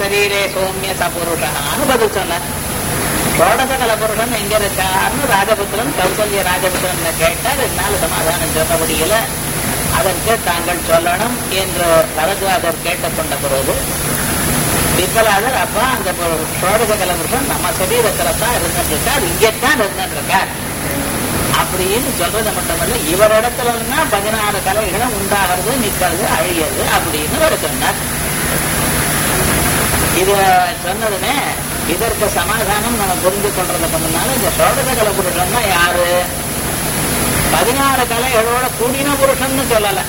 சரீரே சௌமிய சபுருஷான்னு பதில் சொன்னார். ஷோடசகல புருஷன் எங்க இருக்காருன்னு ராஜபுத்திரன் கௌசல்ய ராஜபுத்திரன் கேட்டார். என்னால் சமாதானம் சொல்ல முடியல, அதற்கு தாங்கள் சொல்லணும் என்று பரத்வாஜர் கேட்டுக்கொண்ட பிறகு விபலாதர் அப்பா அந்த ஷோடசகல புருஷன் நம்ம சரீரத்துல தான் இருந்துருக்கார், இங்கேத்தான் இருந்துருக்கார் அப்படின்னு சொல்றது மட்டுமல்ல, இவரிடத்துல 16 கலைகளும் உண்டாகிறது, நிக்கிறது, அழியது அப்படின்னு அவர் சொன்னார். இத சொன்னதுமே இதற்கு சமாதானம் நம்ம புரிந்து கொள்றதுக்கு முன்னால இந்த ஷோடசகல புருஷன்னா யாரு? 16 கலைகளோட கூடின புருஷன்னு சொல்லல.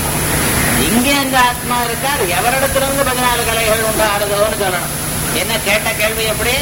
இங்கே இந்த ஆத்மா இருக்கார், எவரிடத்துல இருந்து 16 கலைகள் உண்டாகிறதோன்னு சொல்லணும். என்ன கேட்ட கேள்வி எப்படி?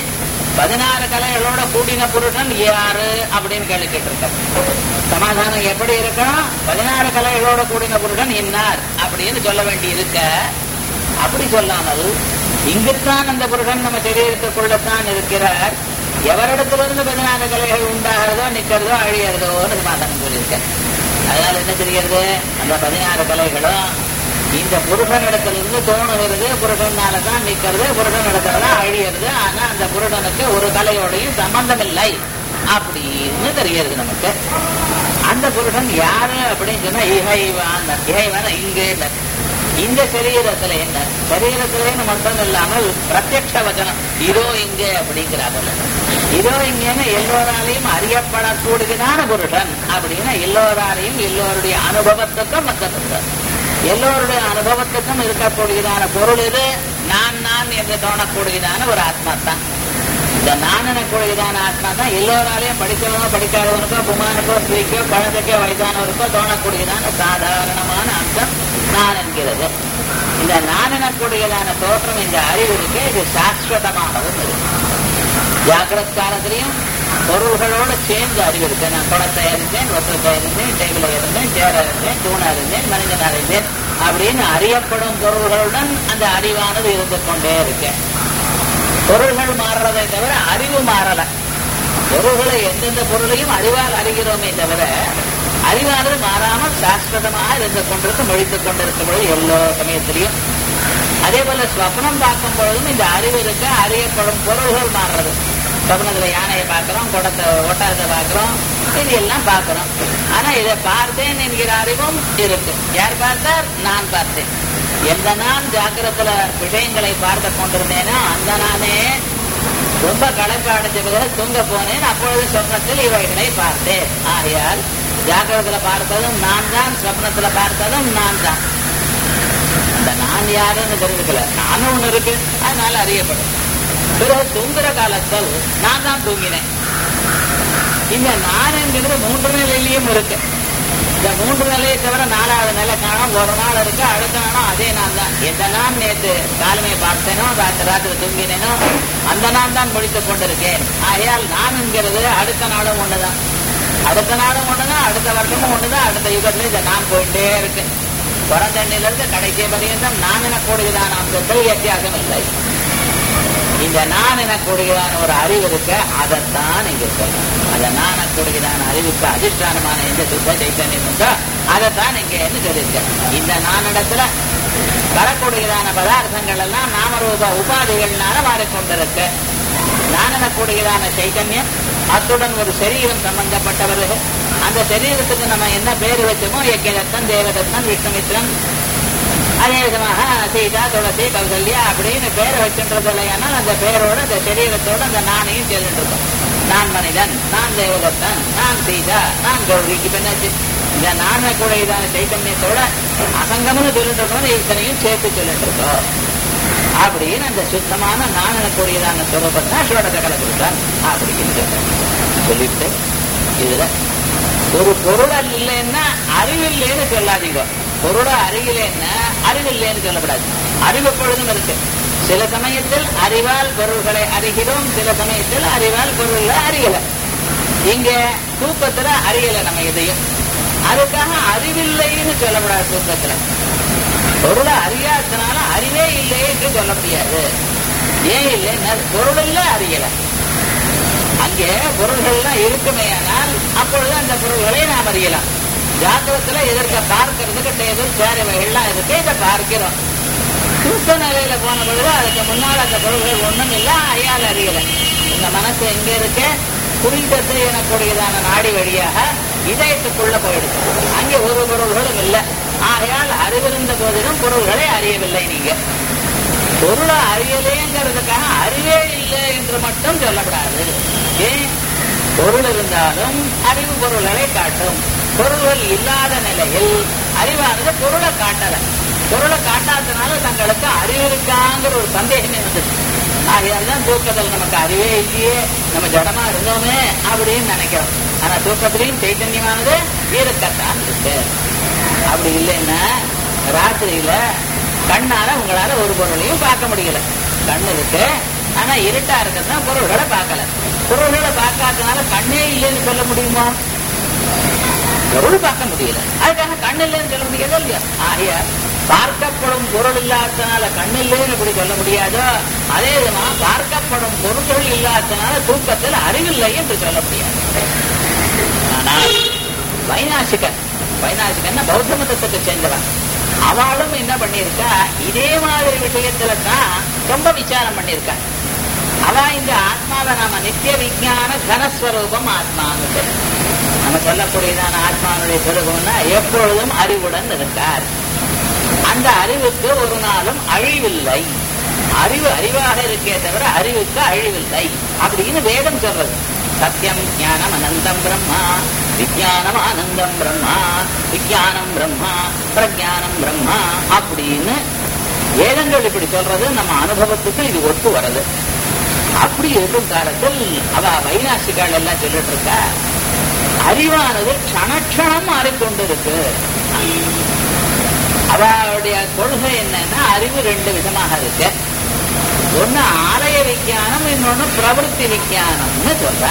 16 கலைகளோட கூடின புருஷன் யாரு அப்படின்னு கேள்வி கேட்டிருக்க. சமாதானம் எப்படி இருக்கணும்? 16 கலைகளோட கூடின புருஷன் இன்னார் அப்படின்னு சொல்ல வேண்டி இருக்க. அப்படி சொல்லாமல் இங்குத்தான் அந்த புருஷன் நம்ம சரீரத்துக்குள்ளத்தான் இருக்கிறார், எவரிடத்திலிருந்து 16 கலைகள் உண்டாகிறதோ நிக்கிறதோ அழியறதோன்னு சமாதானம் சொல்லியிருக்க. அதனால என்ன தெரிகிறது? அந்த 16 கலைகளும் இந்த புருஷனிடத்திலிருந்து தோணுகிறது, புருஷனாலதான் நிக்கிறது, புருஷனிடத்துலதான் அழியிறது. ஆனா அந்த புருஷனுக்கு ஒரு கலையோடையும் சம்பந்தம் இல்லை அப்படின்னு தெரிகிறது நமக்கு. அந்த புருஷன் யாரு அப்படின்னு சொன்னா இகைவான இங்கே இந்த சரீரத்துல என்ன? சரீரத்திலேன்னு மட்டும் இல்லாமல் பிரத்யக்ஷ வச்சனம் இதோ இங்க அப்படிங்கிறார்கள். இதோ இங்கன்னு எல்லோராலையும் அறியப்படக்கூடியதான புருஷன் அப்படின்னா எல்லோராலையும் எல்லோருடைய அனுபவத்துக்கும் மக்கள் எல்லோருடைய அனுபவத்துக்கும் இருக்கக்கூடியதான பொருள் இது. நான் என்று தோணக்கூடியதான ஒரு ஆத்மா தான். இந்த நான் எனக்கூடியதான ஆத்மா தான் எல்லோராலையும் படித்தவனோ படிக்காதவனுக்கோ குமாரனுக்கோ ஸ்திரீக்கோ குழந்தைக்கோ வயதானவருக்கோ தோணக்கூடியதான சாதாரணமான அம்சம் நான் என்கிறது. இந்த நான் எனக்கூடியதான தோற்றம், இந்த அறிவு இருக்கு, இது சாஸ்வதமாகவும் இருக்கு. ஜாகிரத் காலத்திலையும் பொருள்களோடு சேர்ந்து அறிவு இருக்கு. நான் குளத்தை இருந்தேன், ஒற்றத்தை இருந்தேன், டேபிள இருந்தேன், சேர இருந்தேன், தூணா இருந்தேன், மனிதனா இருந்தேன் அப்படின்னு அறியப்படும் பொருள்களுடன் அந்த அறிவானது இருந்து கொண்டே இருக்கு. பொருள்கள் மாறுறதை தவிர அறிவு மாறல. பொருள்களை எந்தெந்த பொருளையும் அறிவால் அறிகிறோமே தவிர அறிவானது மாறாமல் சாஸ்வதமாக இருந்து கொண்டிருக்கு, மொழித்துக் கொண்டிருக்கும் எல்லா சமயத்திலையும். அதே போல ஸ்வப்னம் பார்க்கும் பொழுதும் இந்த அறிவு இருக்க, அறியப்படும் பொருள்கள் மாறுறது. ஸ்வப்னத்துல யானையை பார்க்கிறோம், குடத்தை ஒட்டகத்தை பார்க்கிறோம், இது எல்லாம் பார்க்கிறோம். ஆனா இதை பார்த்தேன் என்கிற அறிவும் இருக்கு. யார் பார்த்தார்? நான் பார்த்தேன். எந்த நான் ஜாக்கிரத்துல விஷயங்களை பார்த்து கொண்டிருந்தேனோ அந்த நானே ரொம்ப களைப்பாடைஞ்ச பிறகு தூங்க போனேன். அப்பொழுது சொப்னத்தில் இவைகளை பார்த்தேன். ஆகையால் ஜாக்கிரத்துல பார்த்ததும் நான் தான், சொப்னத்துல பார்த்ததும் நான் தான். அந்த நான் யாருன்னு தெரிஞ்சுக்கல, நானும் ஒண்ணு இருக்கு, அதனால அறியப்படும். பிறகு தூங்குற காலத்தில் நான் தான் தூங்கினேன். இந்த நான் என்கிறது 3 நிலையிலையும் இருக்கு. இந்த 3 நிலையை தவிர 4வது நிலை காணும். ஒரு நாள் இருக்கு, அடுத்த நாளும் அதே நான் தான். எந்த நான் நேற்று காலமே பார்த்தேனோ, ராத்திரி தூங்கினேனோ அந்த நான் தான் முடித்துக் கொண்டிருக்கேன். ஆகையால் நான் என்கிறது அடுத்த நாளும் ஒண்ணுதான், அடுத்த நாளும் ஒண்ணுதான், அடுத்த வருஷமும் ஒண்ணுதான், அடுத்த யுகத்துல இந்த நான் போயிட்டே இருக்கு. பிறந்தண்ணிலிருந்து கடைசி பரியந்தம் நான் எனக்கூடியதான அம்சத்தில் வித்தியாசம் இல்லை. இந்த நான் எனக்கூடியதான ஒரு அறிவு இருக்க, அதைத்தான் இங்க சொல்லணும். அந்த நான் எனக்கூடியதான அறிவுக்கு அதிஷ்டானமான எந்த சுத்த சைத்தன்யம் உண்டோ அதைத்தான் இங்க என்ன சொல்லியிருக்க. இந்த நானிடத்துல வரக்கூடியதான பதார்த்தங்கள் எல்லாம் நாமரூப உபாதிகள்னால மாறிக்கொண்டிருக்கு. நான் எனக்கூடியதான சைத்தன்யம் அத்துடன் ஒரு சரீரம் சம்பந்தப்பட்டவர்கள். அந்த சரீரத்துக்கு நம்ம என்ன பேரு வச்சோமோ, யஜ்ஞதத்தன், தேவதத்தன், விஷ்ணுமித்ரன், அதே விதமாக சீதா, துளசி, கௌசல்யா அப்படின்னு பேரை வச்சுன்றது இல்லையானால் அந்த பேரோட அந்த சரீரத்தோட அந்த நானையும் சேர்ந்துட்டு இருக்கோம். நான் மனிதன், நான் தேவதத்தன், நான் சீதா, நான் கௌரி. இப்ப என்னாச்சு? இந்த நான கூட இதான சைத்தன்யத்தோட அசங்கம்னு சொல்லிட்டு இருக்கோம், இத்தனையும் சேர்த்து சொல்லிட்டு இருக்கோம். அப்படின்னு அந்த சுத்தமான நான் எனக்கூடியதான சுரூபம் தான் ஷோடசகல புருஷன் அப்படின்னு சொல்லிட்டு, இதுல ஒரு பொருள் இல்லைன்னா அறிவில்லைன்னு சொல்லாதீங்க. பொருளை அறிவில்லைன்னா அறிவில்லைன்னு சொல்லக்கூடாது. அறிவு பொழுதும் இருக்கு. சில சமயத்தில் அறிவால் பொருள்களை அறிகிறோம், சில சமயத்தில் அறிவால் பொருள்களை அறியல. இங்க தூக்கத்துல அறியல நம்ம எதையும், அதுக்காக அறிவில்லைன்னு சொல்லக்கூடாது. தூக்கத்துல பொருளை அறியாதனால அறிவே இல்லையே என்று சொல்ல முடியாது. ஏன் இல்லைன்னா பொருள் இல்ல, அறியல. அங்கே பொருள்கள்லாம் இருக்குமே, ஆனால் அப்பொழுது அந்த பொருள்களை நாம் அறியலாம். ஜாக்கிரத்துல எதற்க பார்க்கறதுக்கு டேபிள் சேர் இவைகள்லாம் இருக்கு, இதை பார்க்கிறோம். தூக்க நிலையில போன பொழுது அதுக்கு முன்னால் அந்த பொருள்கள் ஒண்ணும் இல்லை, அயால் அறியல. இந்த மனசு எங்க இருக்கு? புரிதத்து எனக்கூடியதான நாடி வழியாக இதயத்துக்குள்ள போயிடுச்சு. அங்கே ஒரு பொருள்களும் இல்லை. ஆகையால் அறிவிருந்த போதிலும் பொருள்களை அறியவில்லை. நீங்க பொருளை அறியலேங்கிறதுக்காக அறிவே இல்லை என்று மட்டும் சொல்லப்படாது. ஏன்? பொருள் இருந்தாலும் அறிவு பொருள்களை காட்டும். பொருள்கள் இல்லாத நிலையில் அறிவானது பொருளை காட்டல. பொருளை காட்டாதனால தங்களுக்கு அறிவு இருக்காங்கிற ஒரு சந்தேகமே வந்துச்சு. ஆகையால் தான் தூக்கத்தில் நமக்கு அறிவே இல்லையே, நம்ம ஜடமா இருந்தோமே அப்படின்னு நினைக்கிறோம். ஆனா தூக்கத்திலையும் சைத்தன்யமானது இருக்கத்தான் இருக்கு. அப்படி இல்லைன்னா ராத்திரியில கண்ணால உங்களால ஒரு பொருளையும் பார்க்க முடியல. கண்ணு இருக்கு, ஆனா இருட்டா இருக்கிறதுனா பொருள்களை பார்க்கல. பொருள்களை பார்க்காதனால கண்ணே இல்லைன்னு சொல்ல முடியுமா? பொருள் பார்க்க முடியல, அதுக்காக கண்ணு இல்லைன்னு சொல்ல முடியாதோ இல்லையா? ஆகையா பார்க்கப்படும் பொருள் இல்லாதனால கண்ணு இல்லைன்னு எப்படி சொல்ல முடியாதோ, அதே விதமா பார்க்கப்படும் பொருட்கள் இல்லாதனால தூக்கத்தில் அறிவில்லை என்று சொல்ல முடியாது. ஆனால் வைநாசிகன்னா பௌத்த மதத்துக்கு சேர்ந்தவன், அவளும் என்ன பண்ணிருக்கா, இதே மாதிரி விஷயத்துல தான் ரொம்ப விசாரம் பண்ணிருக்கா. அவ இந்த ஆத்மாவை நாம நித்திய விஞ்ஞான கனஸ்வரூபம் ஆத்மான்னு நம்ம சொல்லக்கூடியதான ஆத்மாவுடைய சுரூபம்னா எப்பொழுதும் அறிவுடன் இருக்கார். அந்த அறிவுக்கு ஒரு நாளும் அழிவில்லை. அறிவு அறிவாக இருக்கே தவிர அறிவுக்கு அழிவில்லை அப்படின்னு வேதம் சொல்றது. சத்தியம் ஞானம் அனந்தம் பிரம்மா, விஜயானம் ஆனந்தம் பிரம்மா, விஜயானம் பிரம்மா, பிரஜானம் பிரம்மா அப்படின்னு வேதங்கள் இப்படி சொல்றது. நம்ம அனுபவத்துக்கு இது ஒத்து வர்றது. அப்படி இருக்கும் காலத்தில் அவ வைநாசிகள் எல்லாம் சொல்லிட்டு இருக்கா, அறிவானது க்ஷணக்ஷணம் மாறிக்கொண்டிருக்கு. அவளுடைய கொள்கை என்னன்னா அறிவு ரெண்டு விதமாக இருக்கு. ஒன்னு ஆலய விஞ்ஞானம், இன்னொன்னு பிரவருத்தி விஞ்ஞானம்னு சொல்ற.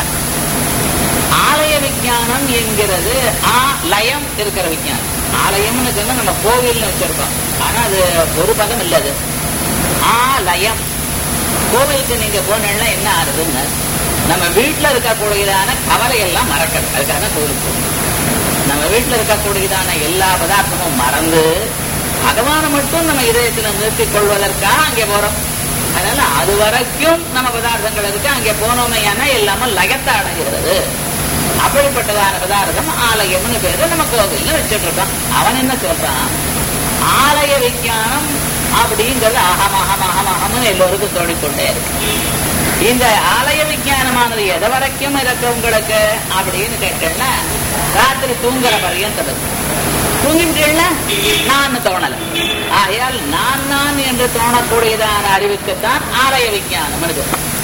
ஆலய விஞ்ஞானம் என்கிறது லயம் இருக்கிற விஞ்ஞானம். ஆலயம்னு சொன்னா நம்ம கோவில்னு வச்சிருக்கோம், ஆனா அது ஒரு பதம் இல்லது. ஆலயம் கோவிலுக்கு நீங்க போனீங்கன்னா என்ன ஆகுதுன்னு, நம்ம வீட்டுல இருக்கக்கூடியதான கவலை எல்லாம் மறக்கிறது. அதுக்காக கோவிலுக்கு போகணும். நம்ம வீட்டுல இருக்கக்கூடியதான எல்லா பதார்த்தமும் மறந்து பகவான மட்டும் நம்ம இதயத்துல நிறுத்திக் கொள்வதற்காக அங்கே போறோம். அதனால அது வரைக்கும் நம்ம பதார்த்தங்கள் இருக்கு. அங்கே போனோமே எல்லாமே லயத்தை அடைகிறது. அப்படிப்பட்டதான பதார்த்தம் ஆலயம்னு பேரு நம்ம கோவில்ல வச்சுட்டு இருக்கோம். அவன் என்ன சொல்றான், ஆலய விஞ்ஞானம் அப்படிங்கிறது அகம் அகம் அகம் அகம்னு எல்லோருக்கும் தோடிக்கொண்டே இருக்கு. இந்த ஆலய விஞ்ஞானமானது எது வரைக்கும் இருக்கு உங்களுக்கு அப்படின்னு கேட்டேன்னா, ராத்திரி தூங்குற பர்யந்தம் தூங்கிவிட்டீங்களா நான் தோணல. ஆகையால் நான் என்று தோணக்கூடியதான அறிவுக்குத்தான் ஆலய விஞ்ஞானம் இருக்கு.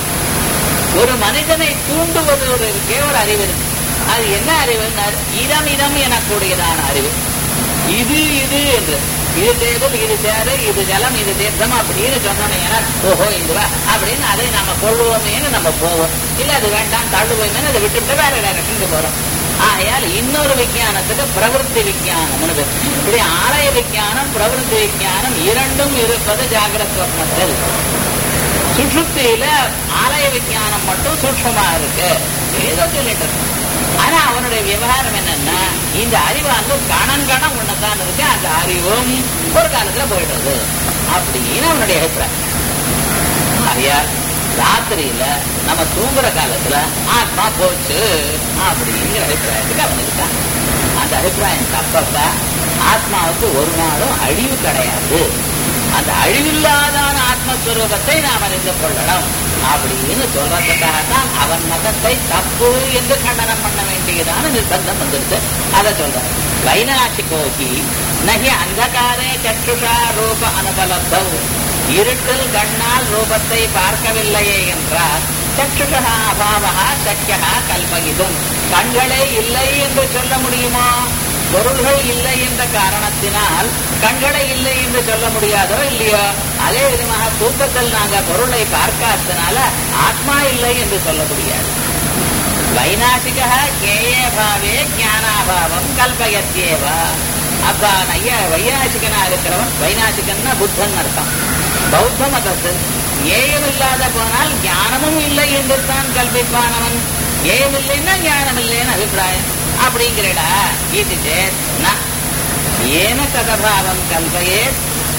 ஒரு மனிதனை தூண்டுவது இருக்கே ஒரு அறிவு இருக்கு. அது என்ன அறிவுன்னா இதம் இதம் எனக்கூடியதான அறிவு. இது இது என்று, இது தேர்தல், இது சேரு, இது ஜலம், இது தீர்த்தம் அப்படின்னு சொன்னோம்னா ஓஹோ இதுவா அப்படின்னு அதை நாம கொள்வோமேன்னு நம்ம போவோம். இல்ல அது வேண்டாம் தள்ளுவோமேனு அதை விட்டுட்டு வேற டைரக்ஷனுக்கு போறோம். ஆகையால் இன்னொரு விஞ்ஞானத்துக்கு பிரவருத்தி விஞ்ஞானம். இப்படி ஆலய விஞ்ஞானம் பிரவருத்தி விஞ்ஞானம் இரண்டும் இருப்பது ஜாகிரத் ஸ்வப்னத்தில். சுஷுப்தியில ஆலய விஞ்ஞானம் மட்டும் சூட்சமா இருக்கு ஏதோ சொல்லிட்டு இருக்கு. ஆனா அவனுடைய விவகாரம் என்னன்னா, இந்த அறிவு வந்து கணம் ஒண்ணுதான் இருக்கு, அந்த அறிவும் ஒரு காலத்துல போயிடுறது அப்படின்னு அவனுடைய அபிப்பிராயம். ஆகையால் ராத்திரியில நம்ம தூங்குற காலத்துல ஆத்மா போச்சு அப்படிங்கிற அபிப்பிராயத்துக்கு அவன் இருக்கான். அந்த அபிப்பிராயம் தப்பப்ப ஆத்மாவுக்கு ஒரு நாளும் அழிவு கிடையாது. அந்த அழிவில்லாதான ஆத்மஸ்வரூபத்தை நாம் அறிந்து கொள்ளணும் அப்படின்னு சொல்றதுக்காகத்தான் அவன் மதத்தை தப்பு என்று கண்டனம் பண்ண வேண்டியதான நிர்பந்தம் வந்துருக்கு. அதை சொல்ற வைநாசிகோகி நகி அந்தகாரே சற்றுஷா ரூப அனுபலப்தம். இருட்டில் கண்ணால் ரூபத்தை பார்க்கவில்லையே என்றால் சற்றுஷா அபாவா சக்கியா கல்பகிதும். கண்களே இல்லை என்று சொல்ல முடியுமா? பொருள்கள் இல்லை என்ற காரணத்தினால் கண்களை இல்லை என்று சொல்ல முடியாதோ இல்லையோ? அதே விதமாக தூக்கத்தில் நாங்க பொருளை பார்க்காதனால ஆத்மா இல்லை என்று சொல்ல முடியாது. வைநாசிகா கேயபாவே ஞானாபாவம் கல்பயத்யேவா. அப்பா வைநாசிகனா இருக்கிறவன், வைநாசிகன்னா புத்தன் அர்த்தம். பௌத்த மதத்தில் ஏயம் இல்லாத போனால் ஞானமும் இல்லை என்று தான் கல்பிப்பானவன். ஏயம் இல்லைன்னா ஞானம் இல்லைன்னு அபிப்பிராயம் அப்படிங்கிறடா. இது ஏன ததபாவம் கல்பயே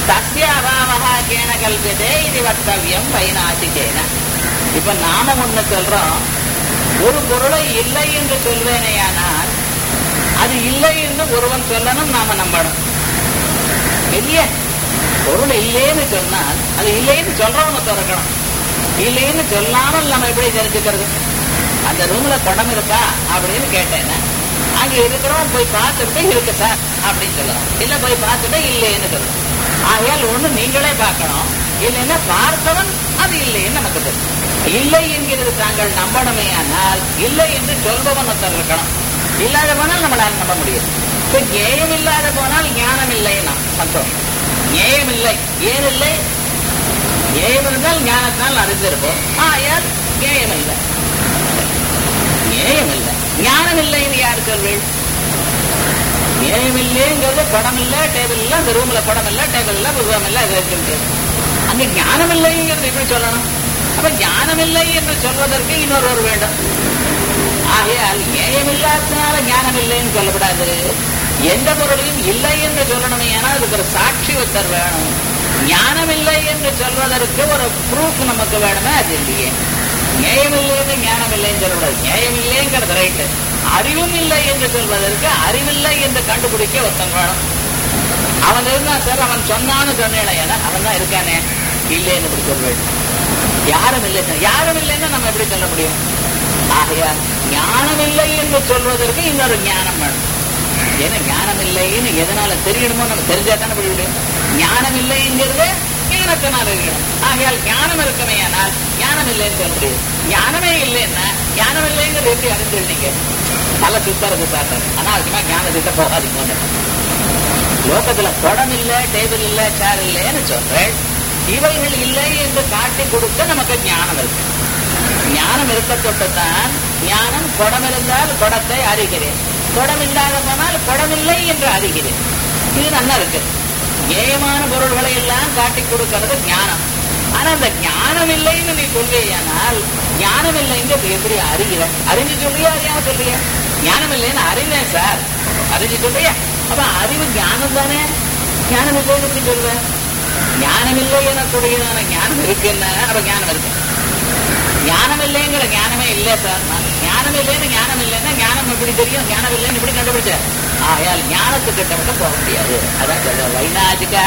தஸ்ய அபாவஹ கேன கல்பியதே இது வக்தவ்யம் வைநாசிகேன. இப்ப நாம ஒண்ணு சொல்றோம், ஒரு பொருளை இல்லை என்று சொல்வேனேயானால் அது இல்லை என்று ஒருவன் சொல்லணும், நாம நம்பணும். இல்லையே, பொருள் இல்லைன்னு சொன்னால் அது இல்லைன்னு சொல்றவங்க திறக்கணும். இல்லைன்னு சொல்லாமல் நம்ம எப்படி தெரிஞ்சுக்கிறது? அந்த ரூம்ல குடம் இருக்கா அப்படின்னு கேட்டேன்னா அங்க இருக்கிறோம், போய் பார்த்துட்டு இருக்கு சார் அப்படின்னு சொல்லலாம். இல்ல போய் பார்த்துட்டு இல்லைன்னு சொல்லலாம். ஆகையால் ஒண்ணு நீங்களே பார்க்கணும், இல்லைன்னா பார்த்தவன் அது இல்லைன்னு நமக்கு தெரியும். இல்லை என்கிறது தாங்கள் நம்பணுமே, ஆனால் இல்லை என்று சொல்பவன் ஒருத்தர் இருக்கணும். இல்லாத போனால் நம்மளால் நம்ப முடியும். ஞேயம் இல்லாத போனால் ஞானம் இல்லைன்னா சந்தோஷம். ஞேயம் இல்லை, ஏன் இல்லை? ஞேயம் இருந்தால் ஞானத்தால் அறிந்திருப்போம். ஆயால் ஞேயம் இல்லை, ஞேயம் இல்லை. ஞானம் இல்லைன்னு யாரு சொல்வீள்? ஞேயம் இல்லைங்கிறது படம் இல்ல, டேபிள் இல்ல, அந்த ரூம்ல படம் இல்ல, டேபிள் இல்ல, புத்தகம் இல்ல, இது இருக்கின்றது. அங்க ஞானம் இல்லைங்கிறது எப்படி சொல்லணும்? அப்ப ஞானம் இல்லை என்று சொல்வதற்கு இன்னொருவர் வேண்டும். ஆகையால் ஞேயம் இல்லாதனால ஞானம் இல்லைன்னு சொல்லக்கூடாது. எந்த பொருளையும் இல்லை என்று சொல்லணுமே, ஆனால் அதுக்கு ஒரு சாட்சி ஒருத்தர் வேணும். ஞானம் இல்லை என்று சொல்வதற்கு ஒரு ப்ரூஃப் நமக்கு வேணுமே, அது இல்லையே. ஞேயம் இல்லைன்னு ஞானம் இல்லைன்னு சொல்லக்கூடாது. ஞேயம் இல்லைங்கிறது ரைட்டு. அறிவும் இல்லை என்று சொல்வதற்கு அறிவில்லை என்று கண்டுபிடிக்க ஒருத்தன் வேணும். அவன் இருந்தா சார், அவன் சொன்னான்னு சொன்னேன், அவன் தான் இருக்கானே, இல்லைன்னு இப்படி சொல்வேன். யாரும் இல்லை, யாரும் இல்லைன்னு நம்ம எப்படி சொல்ல முடியும்? ஆகையால் ஞானம் இல்லை என்று சொல்வதற்கு இன்னொரு ஞானம் வேணும். ஏன்னா ஞானம் இல்லைன்னு எதனால தெரியணுமோ நம்ம தெரிஞ்சா தானே முடியும். ஞானம் இல்லைங்கிறது ஞானத்தினால் இருக்கணும். ஆகையால் ஞானம் இருக்குமே, ஆனால் ஞானம் இல்லைன்னு சொல்ல முடியாது. ஞானமே இல்லைன்னா ஞானம் இல்லைங்கிறது எப்படி அறிஞ்சிருந்தீங்க? பல சுத்தறது சாப்பிட்றது. அனாவசியமா ஞானத்திட்ட போகாதீங்க. லோகத்துல குடம் இல்ல, டேபிள் இல்ல, சேர் இல்லைன்னு சொல்றேன். இவைகள் இல்லை என்று காட்டி கொடுக்க நமக்கு ஞானம் இருக்கு. ஞானம் இருக்க தொட்டுத்தான் ஞானம். குடம் இருந்தால் குடத்தை அறிகிறேன், குடம் இல்லாத போனால் குடமில்லை என்று அறிகிறேன். இது நல்லா இருக்கு. ஏயமான பொருள்களை எல்லாம் காட்டி கொடுக்கிறது ஞானம். ஆனா அந்த ஞானம் இல்லைன்னு நீ சொல்வியானால் ஞானம் இல்லைங்கிறது எப்படி அறிகிற? அறிஞ்சு சொல்றியா, அறியாம சொல்றியா? ஞானம் இல்லைன்னு அறிந்தேன் சார், அறிஞ்சு சொல்றியா? அப்ப அறிவு ஞானம் தானே. ஞானம் இல்லைன்னு எப்படி சொல்ற? ஞானம் இல்லை எனக்கூடியதான ஞானம் இருக்குன்னா அப்ப ஞானம் இருக்கு. ஞானம் இல்லைங்கிற ஞானமே இல்லை சார். ஞானம் இல்லைன்னு ஞானம் இல்லைன்னா ஞானம் எப்படி தெரியும்? ஞானம் இல்லைன்னு எப்படி கண்டுபிடிச்ச? ஆயால் ஞானத்துக்கிட்ட மட்டும் போக முடியாது. அதான் சொல்ற வைநாசிக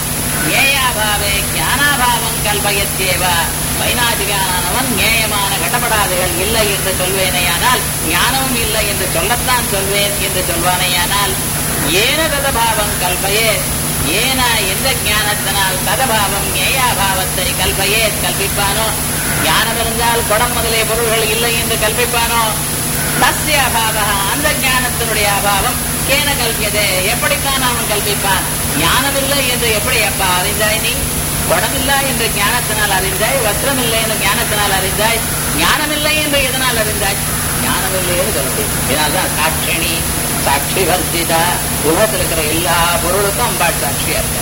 ஞேயாபாவே ஞானாபாவம் கல்பயத்தேவா. வைநாசிகானவன் ஞேயமான கடப்படாதுகள் இல்லை என்று சொல்வேனேயானால் ஞானமும் இல்லை என்று சொல்லத்தான் சொல்வேன் என்று சொல்வானேயானால் ஏன ததபாவம் கல்பயே, ஏன எந்த ஞானத்தினால் ததபாவம் ஞேயாபாவத்தை கல்பயே கல்பிப்பானோ, ஞானம் இருந்தால் குடம் முதலிய பொருள்கள் இல்லை என்று கல்பிப்பானோ, தஸ்ய அபாவ அந்த ஞானத்தினுடைய அபாவம் கேன கல்பியதே எப்படித்தான் அவன் கல்பிப்பான்? ஞானமில்லை என்று எப்படி அப்பா அறிந்தாய் நீ? குடமில்லை என்று ஞானத்தினால் அறிந்தாய், வஸ்திரமில்லை என்று ஞானத்தினால் அறிந்தாய், ஞானமில்லை என்று எதனால் அறிந்தாய்? ஞானமில்லை என்று சொல்ல முடியும். இதனால்தான் சாட்சிணி சாட்சி வர்த்திதா. உலகத்தில் இருக்கிற எல்லா பொருளுக்கும் அம்பாள் சாட்சியா இருக்க.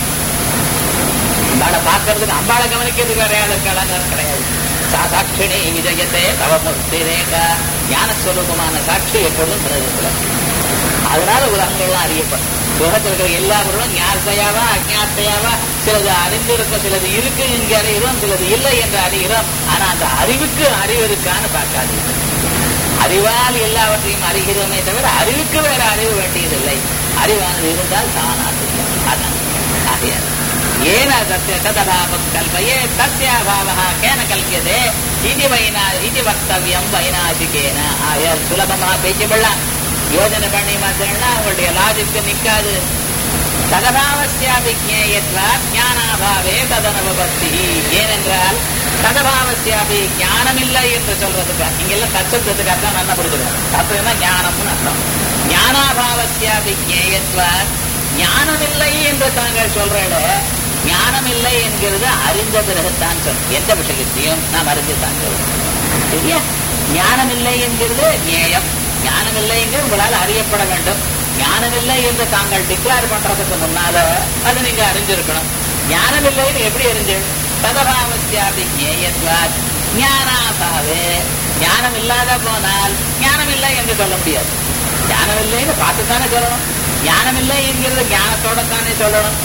அம்பாளை பார்க்கறதுக்கு, அம்பாளை கவனிக்கிறதுக்கு வேறையாக இருக்கலாம் கிடையாது. சாட்சிணி விஜயத்தை தவமூர்த்தி ரேகா. ஞானஸ்வரூபமான சாட்சி எப்பொழுதும் பிரதேசத்தில். அதனால உலகங்கள்லாம் அறியப்படும். உலகத்தில் இருக்கிற எல்லா பொருளும் ஞானத்தையாவா அஜானத்தையாவா, சிலது அறிந்திருக்க, சிலது இருக்கு என்று அறிகிறோம், சிலது இல்லை என்று அறிகிறோம். ஆனா அந்த அறிவுக்கு அறிவு இருக்கான்னு பார்க்காது. அறிவால் எல்லாவற்றையும் அறிகிறோமே தவிர அறிவுக்கு வேற அறிவு வேண்டியதில்லை. அறிவானது இருந்தால் தானாக அதான். ஆகையால் ஏன ததபாவம் கல்பயே தஸ்யாபாவ கேன கல்பியதே இது வக்தவ்யம் வைநாசிகேன. ஆகையால் சுலபமா பேசிவிடலாம். யோஜனை பண்ணி மாத்திரம்னா அவங்களுடைய லாஜிக்கு நிற்காது. ததபாவஸ்யாபி ஞேயத்வா ஞானாபாவே ததனவபக்தி. ஏனென்றால் ததபாவஸ்யாபி ஞானமில்லை என்று சொல்றதுக்கு இங்கெல்லாம் தச்சத்துக்காக தான் நல்லா புரிஞ்சுக்கணும். தத்துவம்னா ஞானம்னு அர்த்தம். ஞானாபாவஸ்யாபி ஞேயத்வா ஞானமில்லை என்று தாங்கள் சொல்றேன். ஞானமில்லை என்கிறது அறிந்த பிறகுத்தான் சொல். எந்த விஷயத்தையும் நாம் அறிந்துதான் சொல்றோம். ஞானமில்லை என்கிறது ஞேயம். ஞானமில்லை என்று உங்களால் அறியப்பட வேண்டும். ஞானமில்லை என்று தாங்கள் டிக்ளேர் பண்றதுக்கு முன்னால அது நீங்க அறிஞ்சிருக்கணும். ஞானமில்லைன்னு எப்படி அறிஞ்சு? ததபாவஸ்யாபி ஞேயத்வாத் ஞானாபாவே. ஞானம் இல்லாத போனால் ஞானமில்லை என்று சொல்ல முடியாது. ஞானமில்லைன்னு பார்த்துத்தானே சொல்லணும். ஞானமில்லை என்கிறது ஞானத்தோட தானே சொல்லணும்.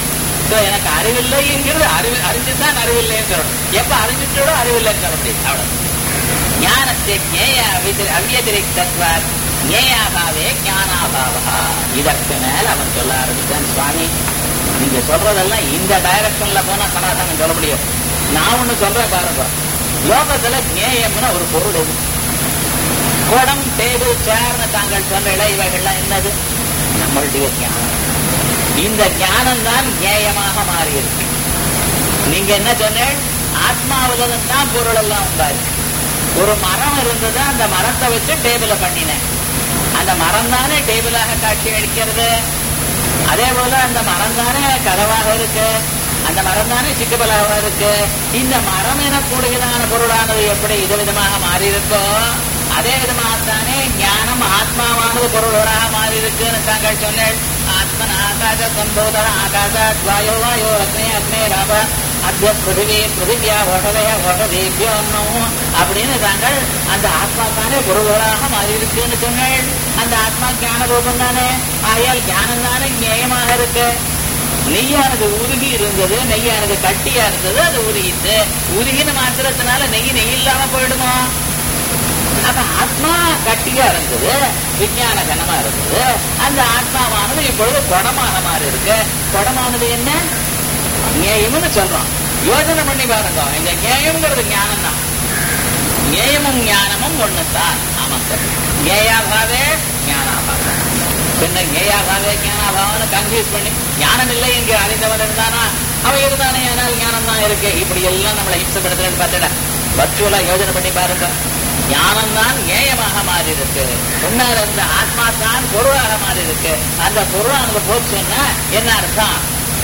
எனக்கு அறிவில்லை என்கிறது அறிஞ்சுதான் அறிவில்லைன்னு சொல்லணும். எப்ப அறிஞ்சிட்டோட அறிவில்லைன்னு சொல்ல முடியும். அவ்வளவு ஞானத்தை ஞேய அவ்யதிரிக்தத்வா ஞேயாபாவே ஞானாபாவா. இதற்கு மேல அவன் சொல்ல ஆரம்பிச்சான், சுவாமி நீங்க சொல்றதெல்லாம் இந்த டைரக்ஷன்ல போனா சனாதனம் சொல்ல முடியும். நான் ஒண்ணு சொல்றேன் பாருங்க. லோகத்துல ஞேயம்னு ஒரு பொருள் எது? குடம், டேபிள், சேர்னு தாங்கள் சொல்ற இவைகள்லாம் என்னது? நம்மளுடைய ஞானம். இந்த ஞானம் தான் ஞேயமாக மாறி இருக்கு. நீங்க என்ன சொன்ன? ஆத்மாவில தான் பொருள் எல்லாம் உண்டாயிருக்கு. ஒரு மரம் இருந்தது, அந்த மரத்தை வச்சு டேபிள பண்ணினேன். அந்த மரம் தானே டேபிளாக காட்சி அளிக்கிறது. அதே போல அந்த மரம் தானே கதவாக இருக்கு, அந்த மரம் தானே சிக்கபலாக இருக்கு. இந்த மரம் எனக்கூடியதான பொருளானது எப்படி விதவிதமாக மாறி இருக்கோ அதே விதமாகத்தானே ஞானம் ஆத்மாவானது பொருளாக மாறி இருக்குன்னு தாங்கள் சொன்னேன். ஆத்மன் ஆகாச சம்போத ஆகாசாத் வாயோ வாயோ அக்னே அக்னே ராப அத்திய பிருத்திவி பிருத்திவியா ஓட்டதையா ஓட்டதேபியோ அப்படின்னு தாங்கள் அந்த ஆத்மா தானே பொருள்களாக மாறி இருக்குன்னு சொன்னேன். அந்த ஆத்மா ஞான ரூபம் தானே. ஆயால் ஞானம் தானே ஞேயமாக இருக்கு. நெய்யானது உருகி இருந்தது, நெய்யானது கட்டியா இருந்தது, அது உருகிட்டு உருகின மாத்திரத்தினால நெய் இல்லாம போயிடுமா? அப்ப ஆத்மா கட்டியா இருந்தது, விஞ்ஞான கனமா இருந்தது. அந்த ஆத்மாவானது இப்பொழுது குடமான மாதிரி இருக்கு. குடமானது என்ன? ஞேயம்னு சொல்றோம். யோசனை பண்ணி பாருங்க. இந்த ஞேயம்ங்கிறது ஞானம் தான். ஞேயமும் ஞானமும் ஒண்ணுதான். ஆமா சார். ஞேயாபாவே ஞானாபாவே. பின்ன ஞேயாபாவே ஞானாபாவன்னு கன்ஃபியூஸ் பண்ணி ஞானம் இல்லை எங்க அறிந்தவன் இருந்தானா அவன் இருந்தானே, ஆனால் ஞானம் தான் இருக்கு. இப்படி எல்லாம் நம்மளை இம்சப்படுத்துறேன்னு பார்த்துட வர்ச்சுவலா யோஜனை பண்ணி பாருங்க. ஞானம் தான் ஞேயமாக மாறி இருக்கு. முன்னால இருந்த ஆத்மா தான் பொருளாக மாறி இருக்கு. அந்த பொருளானது போச்சுன்னா என்ன அர்த்தம்?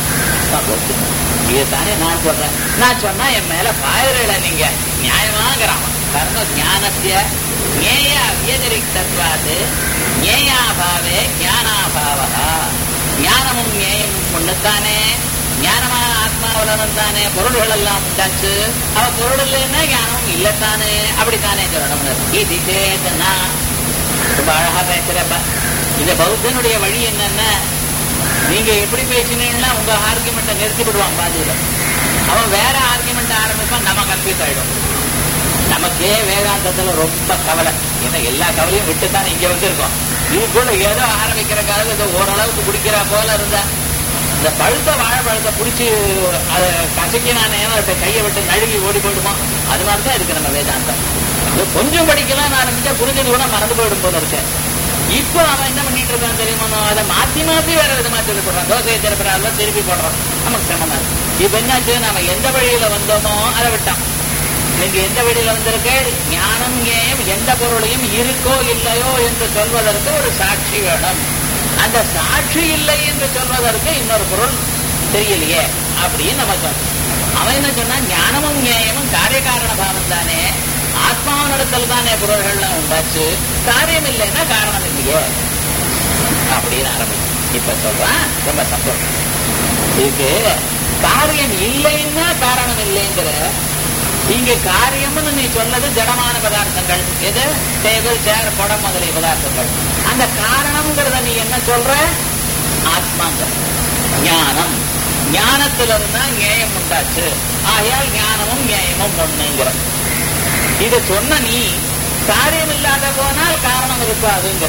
இதுதானே நான் சொல்றேன். நான் சொன்னா என் மேல பாயிரல நீங்க நியாயமாங்கிறான். கர்ம ஞானத்திய ஞேய அவ்யதிரிக்தத்வாது ஞேயாபாவே ஞானாபாவா. ஞானமும் ஞேயமும் ஒண்ணுத்தானே. ஞானமான ஆத்மாவிலும் தானே பொருள்கள் எல்லாம் உண்டாச்சு. அவ பொருள் இல்லைன்னா ஞானமும் இல்லத்தானே. அப்படித்தானே சொல்லணும். இது சேதனா ரொம்ப அழகா பேசுறப்ப. இந்த பௌத்தனுடைய வழி என்னன்னா, நீங்க எப்படி பேசினீங்கன்னா உங்க ஆர்குமெண்ட்டை நிறுத்தி விடுவான். பாதியில அவன் வேற ஆர்குமெண்ட் ஆரம்பிப்பான். நம்ம கன்ஃபியூஸ் ஆயிடும். நமக்கே வேதாந்தத்துல ரொம்ப கவலை. ஏன்னா எல்லா கவலையும் விட்டுத்தான் இங்க வந்திருக்கோம். இது கூட ஏதோ ஆரம்பிக்கிறக்காக ஏதோ ஓரளவுக்கு பிடிக்கிறா போல இருந்தா இந்த பழுத்த வாழைப்பழத்தை பிடிச்சி அதை கசக்கினானே கையை விட்டு நழுவி ஓடி போயிடுமா? அது மாதிரிதான் இருக்கு நம்ம வேதாந்தம். கொஞ்சம் படிக்கலாம் ஆரம்பிச்சா புரிஞ்சது கூட மறந்து போயிடும் போல இருக்கேன். இப்போ அவன் என்ன பண்ணிட்டு இருக்கான் தெரியுமா? அதை மாத்தி மாத்தி வேற விதமா திருப்பி போடுறான். தோசையை திருப்பினால திருப்பி போடுறான். நமக்கு சிரமமா இருக்கு. இப்ப என்னாச்சு? நம்ம எந்த வழியில வந்தோமோ அதை விட்டான். நீங்க எந்த வழியில வந்திருக்க? ஞானம் ஞேயம் எந்த பொருளையும் இருக்கோ இல்லையோ என்று சொல்வதற்கு ஒரு சாட்சி வேணும். அந்த சாட்சி இல்லை என்று சொல்வதற்கு இன்னொரு பொருள் தெரியலையே அப்படின்னு நம்ம சொன்னோம். அவன் என்ன சொன்னா, ஞானமும் ஞேயமும் காரிய காரண பாவம் தானே. ஆத்மாவினிடத்தில் தானே பொருள்கள்லாம் உண்டாச்சு. காரியம் இல்லைன்னா காரணம் இல்லையே அப்படின்னு ஆரம்பிச்சு. இப்ப சொல்றான் ரொம்ப சந்தோஷம். இதுக்கு காரியம் இல்லைன்னா காரணம் இல்லைங்கிற இங்க காரியம்னு நீ சொன்னது ஜடமான பதார்த்தங்கள். எது? டேபிள், சேர், குடம் முதலிய பதார்த்தங்கள். அந்த காரணம்ங்கிறத நீ என்ன சொல்ற? ஆத்மாங்க ஞானம். ஞானத்துல இருந்தா ஞேயம் உண்டாச்சு. ஆகையால் ஞானமும் ஞேயமும் ஒண்ணுங்கிற இத சொன்ன நீ காரியம் இல்லாத போனால் காரணம் இருக்காதுங்கிற.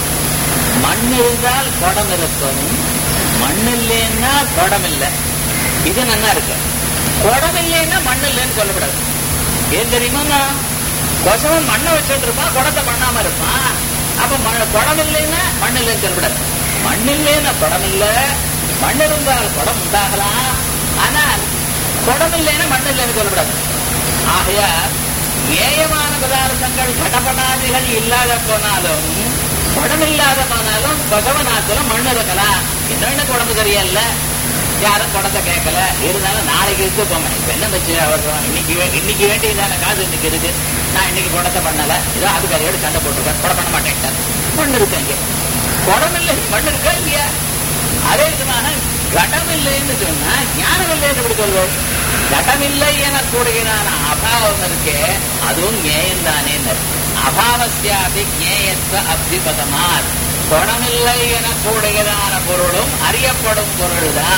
மண் இருந்தால் குடம் இருக்கும், மண் இல்லைன்னா குடம் இல்லை. இது நல்லா இருக்கு. குடம் இல்லைன்னா மண் இல்லைன்னு சொல்லக்கூடாது. ஏன் தெரியுமா? கொசவன் மண்ணை வச்சுட்டு இருப்பான், குடத்தை பண்ணாம இருப்பான். அப்ப குடம் இல்லைன்னா மண் இல்லைன்னு சொல்லக்கூடாது. மண் இல்லைன்னா குடம் இல்லை, மண் இருந்தால் குடம் உண்டாகலாம். ஆனால் குடம் இல்லைன்னா மண் இல்லைன்னு சொல்லக்கூடாது. ஆகையா ஞேயமான பதார்த்தங்கள் கடப்படாதிகள் இல்லாத போனாலும் குடம் இல்லாத போனாலும் பகவநாத்திலும் மண் இருக்கலாம். என்னென்ன குடம்பு தெரியல, யாரும் குடத்தை கேட்கல. இருந்தாலும் நாளைக்கு இருக்கு போங்க. இப்ப என்ன வச்சு அவசரம்? இன்னைக்கு வேண்டியதான காசு இன்னைக்கு இருக்கு. நான் இன்னைக்கு குடத்தை பண்ணல, ஏதோ அதுக்காரையோடு சண்டை போட்டிருக்கேன், குடம் பண்ண மாட்டேன். மண் இருக்கு இங்க. குடம் இல்லை, மண் இருக்கா இல்லையா? அதே விதமாக கடம் இல்லைன்னு சொன்னா ஞானம் இல்லைன்னு எப்படி சொல்வோம்? கடமில்லை என கூடுகிறான அபாவம் இருக்கே, அதுவும் ஞேயம் தானே. அபாவசியாபி ஞேயத்துவ அபிபதமார். குடமில்லை என கூடுகிறான பொருளும் அறியப்படும் பொருள்தான்.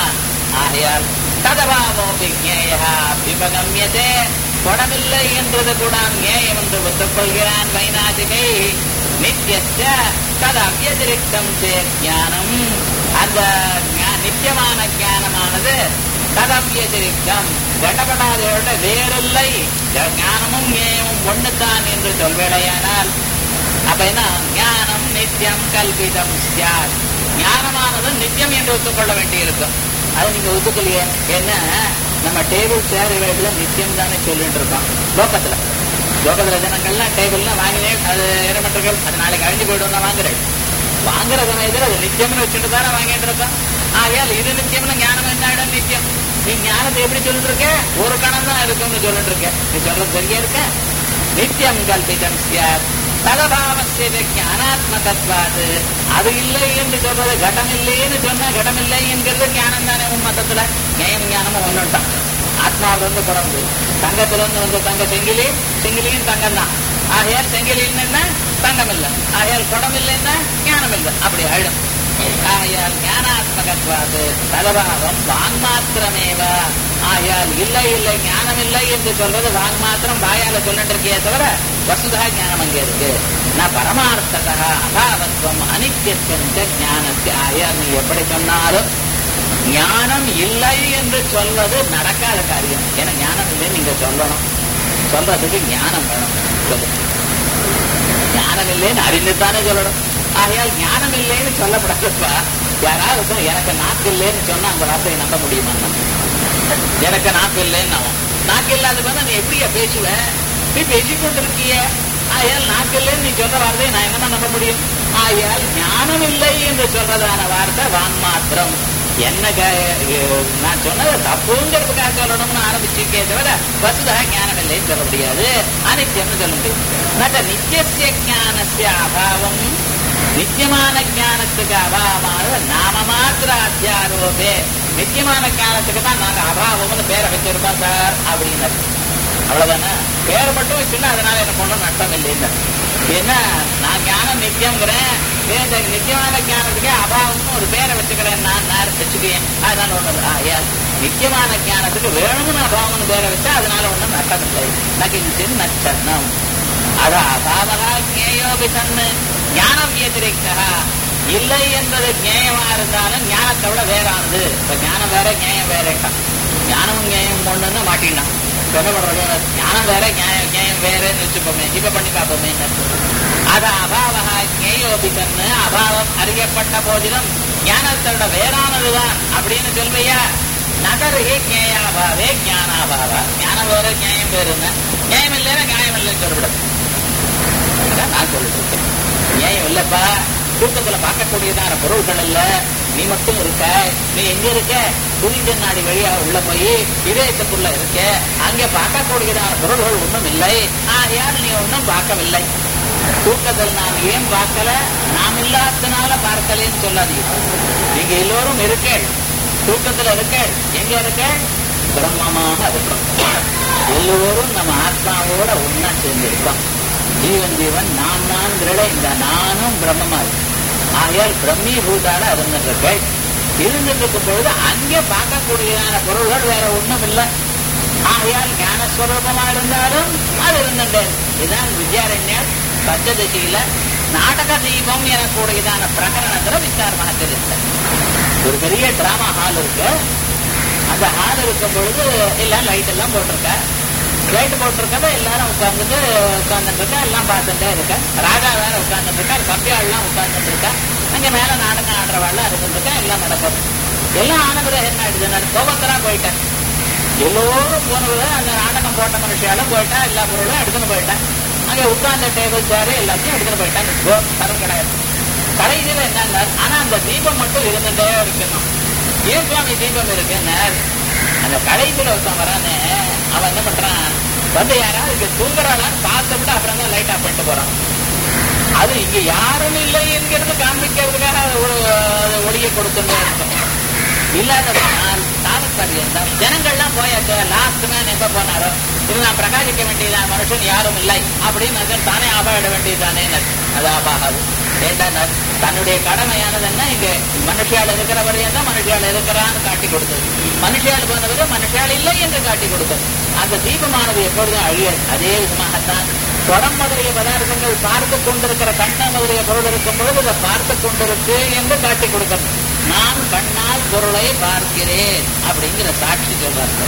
ஆகையால் ததபாவோபி ஞேயா விபகம்யதே, குடமில்லை என்றது கூட ஞேயம் என்று ஒத்துக்கொள்கிறான் வைநாசிகை. நித்தியஸ்ய தது அவ்யதிரிக்தம் சேத் ஞானம், அந்த நித்தியமான ஞானமானது ததவ்யதிரிக்தம் கடப்படாதோட வேறில்லை, ஞானமும் ஞேயமும் ஒண்ணுத்தான் என்று சொல்வேடையானால் அப்ப என்ன, ஞானம் நித்தியம் கல்பிதம் சியாத், ஞானமானது நித்தியம் என்று ஒத்துக்கொள்ள வேண்டியிருக்கும். அது நீங்க ஒத்துக்கலையே. என்ன, நம்ம டேபிள் சேர் இவைகளை நித்தியம் தானே சொல்லிட்டு இருக்கோம். லோகத்துல ஜனங்கள்லாம் டேபிள்லாம் வாங்கினேன், அது இரமட்டர்கள், அது நாளைக்கு அழிஞ்சு போயிடும் வாங்குறேன். வாங்குற சமயத்தில் அது நித்தியம்னு வச்சுட்டு தானே வாங்கிட்டு இருக்கோம். ஆகையால் இது நித்தியம்னு ஞானம் என்ன இடம் நித்தியம். நீ ஞானத்தை எப்படி சொல்லிட்டு இருக்க, ஒரு கணம் தான் இருக்கும்னு சொல்லிட்டு இருக்க. நீ சொல்றது சரியா இருக்க. நித்தியம் கல்பிதம் சியாத் தலபாவசிய ஞானாத்மகத்வாது, அது இல்லை என்று சொல்றது கடம் இல்லைன்னு சொன்னா கடம் இல்லை என்கிறது ஞானம் தானே. உன் மதத்துல ஞானம் ஞானமும் ஒன்றுட்டான். ஆத்மாவில இருந்து பிறந்து தங்கத்துல இருந்து வந்து தங்க செங்கிலி, செங்கிலியும் தங்கம் தான். ஆகையால் செங்கிலி இல்லைன்னா தங்கம் இல்லை, ஆகையால் குடம் இல்லைன்னா ஞானம் இல்லை, அப்படி ஆயிடும். ஆகையால் ஞானாத்மகத்வாது தலபாவம் வாங்மாத்திரமேவ. ஆகையால் இல்லை இல்லை ஞானம் இல்லை என்று சொல்றது வாங் மாத்திரம், வாயால சொல்லிட்டு இருக்கே தவிர வசுதா ஞானம் அங்கே இருக்கு. நான் பரமார்த்தக அபாவத்துவம் அனித்தியத்தின் ஞானத்தை. ஆகையால் நீ எப்படி சொன்னாலும் ஞானம் இல்லை என்று சொல்வது நடக்காத காரியம். ஏன்னா ஞானம் இல்லைன்னு நீங்க சொல்லணும், சொல்றதுக்கு ஞானம் வேணும். ஞானம் இல்லைன்னு அறிந்துத்தானே சொல்லணும். ஆகையால் ஞானம் இல்லைன்னு சொல்லப்படாதுப்பா. யாராவது எனக்கு நாக்கு இல்லைன்னு சொன்னா அந்த வார்த்தையை நம்ப முடியுமா? எனக்கு நாக்கு இல்லைன்னு நாக்கு இல்லாத போது நீ எப்படியா பேசுவ? நீ பேசிக்கொண்டு இருக்கிய. ஆகையால் நாக்கு இல்லைன்னு நீ சொல்ற வார்த்தையை நான் என்னமா நம்ப முடியும்? ஆகையால் ஞானம் இல்லை என்று சொல்றதான வார்த்தை வான் மாத்திரம். என்ன நான் சொன்னது தப்புங்கிறதுக்காக சொல்லணும்னு ஆரம்பிச்சிருக்கே தவிர வசுதா ஞானம் இல்லைன்னு சொல்ல முடியாது, அனித்தியம்னு சொல்ல முடியும். மற்ற நித்திய ஞானஸ்ய அபாவம், நித்தியமான ஞானத்துக்கு அபாவமானது நாம மாத்திர அத்தியாரோபே. நித்தியமான ஞானத்துக்கு தான் நாங்க அபாவம்னு பேரை வச்சிருக்கோம் சார் அப்படின்னு. அவ்வளவுதானே, பேரை மட்டும் வச்சுன்னா அதனால எனக்கு ஒன்றும் நஷ்டம் இல்லைன்னு. ஏன்னா நான் ஞானம் நித்தியம்ங்கிறேன், நித்தியமான ஞானத்துக்கே அபாவம்னு ஒரு பேரை வச்சுக்கிறேன், நான் வச்சுக்கேன், அதனால ஒண்ணு. ஐயா, நித்தியமான ஞானத்துக்கு வேணும்னு அபாவம்னு பேரை வச்சா அதனால ஒன்றும் நஷ்டம் இல்லை. நகிஞ்சின் நச்சன்னம் அது அபாவகா ஞேயோபி தன்னு ஞானம் வியதிரிக்தா. இல்லை என்பது ஞேயமா இருந்தாலும் ஞானத்தை விட வேறானது. இப்ப ஞானம் வேற ஞேயம் வேறேட்டான். ஞானமும் ஞேயம் ஒண்ணுன்னு மாட்டினான். என்ன பண்றது, ஞானம் வேற ஞேயம் வேறேன்னு வச்சுப்போமே, இப்ப பண்ணி பார்ப்போமே. அது அபாவகா ஞேயோபி தன்னு, அபாவம் அறியப்பட்ட போதிலும் ஞானத்தோட வேறானதுதான் அப்படின்னு சொல்வையா. நகருகே ஞேயாபாவே ஞானாபாவா. ஞானம் வேற ஞாயம் வேறுன்னு, ஞாயம் இல்லைன்னா ஞாயம் இல்லைன்னு சொல்லப்படாது. நான் சொல்லிட்டு இருக்கேன், ஞாயம் இல்லப்பா. தூக்கத்துல பார்க்கக்கூடியதான பொருள்கள் இல்ல, நீ மட்டும் இருக்க. நீ எங்க இருக்க? புரிந்த நாடி வழியா உள்ள போய் இதயத்துக்குள்ள இருக்க. அங்க பார்க்கக்கூடியதான பொருள்கள் ஒன்றும் இல்லை. யார் நீ ஒன்றும் பார்க்கவில்லை. தூக்கத்தில் நாம் ஏன் பார்க்கல, நாம் இல்லாதனால பார்க்கலன்னு சொல்லாதீங்க. நீங்க எல்லோரும் இருக்க, தூக்கத்துல இருக்க. எங்க இருக்க? பிரம்மமாக இருக்கிறோம். எல்லோரும் நம்ம ஆத்மாவோட ஒன்னா சேர்ந்திருக்கோம். ஜீவன் ஜீவன் நான் நான்கிற இந்த நானும் பிரம்மமா இருக்கு. ஆகையால் பிரம்மீபூதான இருந்துட்டு இருக்கும் பொழுது அங்கே பார்க்கக்கூடியதான பொருள்கள் வேற ஒண்ணும் இல்லை. ஆகையால் ஞானஸ்வரூபமா இருந்தாலும் அது இருந்துட்டே. இதுதான் வித்யாரண்யர் பஞ்சதசியில நாடக தீபம் எனக்கூடியதான பிரகரணத்துல விஸ்தாரமாக தெரிவித்தார். ஒரு பெரிய டிராமா ஹால் இருக்கு. அந்த ஹால் இருக்கும் பொழுது எல்லாம் லைட் எல்லாம் போட்டிருக்க. லைட் போட்டிருக்கத எல்லாரும் உட்கார்ந்துட்டு இருக்கா, எல்லாம் பார்த்துட்டே இருக்க. ராஜா வேற உட்கார்ந்துட்டு இருக்கா, சம்பியாள்லாம் உட்கார்ந்துட்டு இருக்கா. அங்க மேல நாடகம் ஆடுறவாள்லாம் இருந்துருக்கா. எல்லாம் நடக்கும். எல்லாம் ஆனது என்ன ஆயிடுது, நான் கோபத்தரா போயிட்டேன். எல்லோரும் போனது அந்த நாடகம் போட்ட மனுஷியாலும் போயிட்டா, எல்லா பொருளும் எடுத்துன்னு போயிட்டேன். அங்க உட்கார்ந்த டேபிள் சேரு எல்லாத்தையும் எடுத்துன்னு போயிட்டாங்க. தரம் கிடையாது. கடைசியில என்னன்னா, ஆனா அந்த தீபம் மட்டும் இருந்துட்டே இருக்கணும். ஏன் சுவாமி தீபம் இருக்குன்னு அந்த கடைசியில ஒருத்தன் வரானே, அவன் என்ன பண்றான், வந்து யாராவது இங்க தூங்குறாளான்னு பார்த்துட்டு அப்புறம் தான் லைட் ஆஃப் பண்ணிட்டு போறான். அது இங்க யாரும் இல்லை என்கிறது காண்பிக்கிறதுக்காக ஒரு ஒளியை கொடுத்துட்டே இருக்கும். இல்லாததுனால் தாமஸ்பரியம் ஜனங்கள்லாம் போயாச்சு. லாஸ்ட் மேன் எப்ப போனாரோ இது நான் பிரகாசிக்க வேண்டியதான் மனுஷன் யாரும் இல்லை அப்படின்னு தானே ஆபாயிட வேண்டியதானே. அது ஆபாகாது. ஏண்டா தன்னுடைய கடமையானது என்ன, இங்க மனுஷியால் இருக்கிற வரையும் தான் மனுஷியால் இருக்கிறான்னு காட்டி கொடுத்தது, மனுஷியால் போனவரை மனுஷியால் இல்லை என்று காட்டி கொடுத்தது. அந்த தீபமானது எப்பொழுதும் அழியாது. அதே விதமாகத்தான் குடம் முதலிய பதார்த்தங்கள் பார்த்து கொண்டிருக்கிற கண்ணம் முதலிய பொருள் இருக்கும் பொழுது இதை பார்த்து கொண்டிருக்கு என்று காட்டி கொடுக்கிறது. நான் கண்ணால் பொருளை பார்க்கிறேன் அப்படிங்கிற சாட்சி சொல்றாங்க.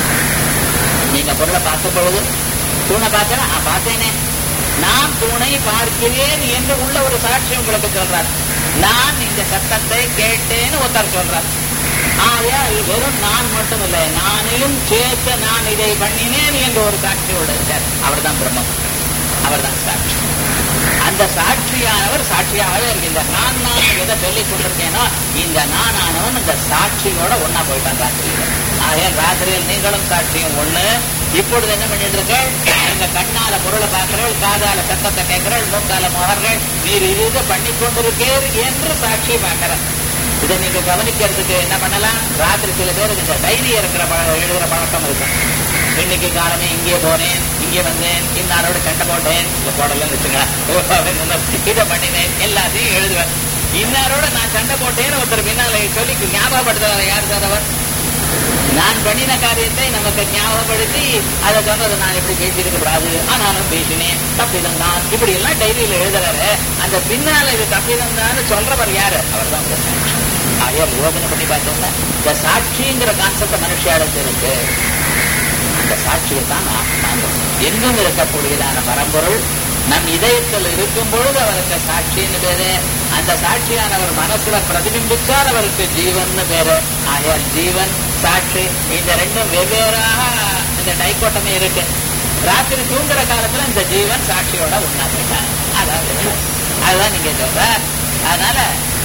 நீங்க பொருளை பார்த்த பொழுது தூணை பார்த்தேன்னா பார்த்தேனே, நான் தூணை பார்க்கிறேன் என்று உள்ள ஒரு சாட்சி உங்களுக்கு சொல்றார். நான் இந்த சத்தத்தை கேட்டேன்னு ஒருத்தர் சொல்றார். ஆகையால் வெறும் நான் மட்டும் இல்லை, நானையும் சேர்த்து நான் இதை பண்ணினேன் என்று ஒரு சாட்சியோடு இருக்கார். அவர் தான் பிரம்மம், அவர் தான் சாட்சி. அந்த சாட்சியானவர் சாட்சியாகவே இருக்கின்றார். நான் எதை சொல்லிக் கொண்டிருக்கேனோ இந்த நானானவன் இந்த சாட்சியோட ஒன்னா போயிட்டான் ராத்திரியில. ஆகையால் ராத்திரியில் நீங்களும் சாட்சியும் ஒண்ணு. இப்பொழுது என்ன பண்ணிட்டு இருக்கேன், எங்க கண்ணால பொருளை பார்க்கிறேன், காதால சத்தத்தை கேட்கிறேன், மூக்கால முகர்கள், நீர் இது பண்ணி கொண்டிருக்கேன் என்று சாட்சி பார்க்கிறேன். இதை நீங்க கவனிக்கிறதுக்கு என்ன பண்ணலாம், ராத்திரி சில பேருக்கு இந்த டைரி இருக்கிற எழுதுகிற பழக்கம் இருக்கு. இன்னைக்கு காலமே இங்கே போனேன், இங்கே வந்தேன், இன்னாரோட சண்டை போட்டேன், இல்ல போடலன்னு வச்சுக்கலாம், இதை பண்ணினேன், எல்லாத்தையும் எழுதுவேன். இன்னாரோட நான் சண்டை போட்டேன்னு ஒருத்தர் பின்னால சொல்லி ஞாபகப்படுத்துறாரு. யார் சார் அவர்? நான் பண்ணின காரியத்தை நமக்கு ஞாபகப்படுத்தி அதை சொன்னது நான் எப்படி பேசியிருக்க கூடாது, ஆனாலும் பேசினேன், தப்பிதம் தான், இப்படி எல்லாம் டைரியில எழுதுறாரு. அந்த பின்னால இது தப்பிதம் தான் சொல்றவர் யாரு? அவர் தான் சாட்சி. ஆகையால் யோசனை பண்ணி பார்த்தோம்னா இந்த சாட்சிங்கிற கான்செப்ட் மனுஷியாளுக்கு இருக்கு. அந்த சாட்சியை தான் நாம் எங்கும் இருக்கக்கூடியதான பரம்பொருள் நம் இதயத்தில் இருக்கும் பொழுது அவருக்கு சாட்சின்னு பேரு. அந்த சாட்சியானவர் மனசுல பிரதிபிம்பிச்சால் அவருக்கு ஜீவன் பேரு. ஆகையால் ஜீவன் சாட்சி இந்த ரெண்டும் வெவ்வேறாக இந்த டைக்கோட்டமே இருக்கு. ராத்திரி தூங்குற காலத்துல இந்த ஜீவன் சாட்சியோட உண்டாங்க. அதுதான் நீங்க சொல்ற. அதனால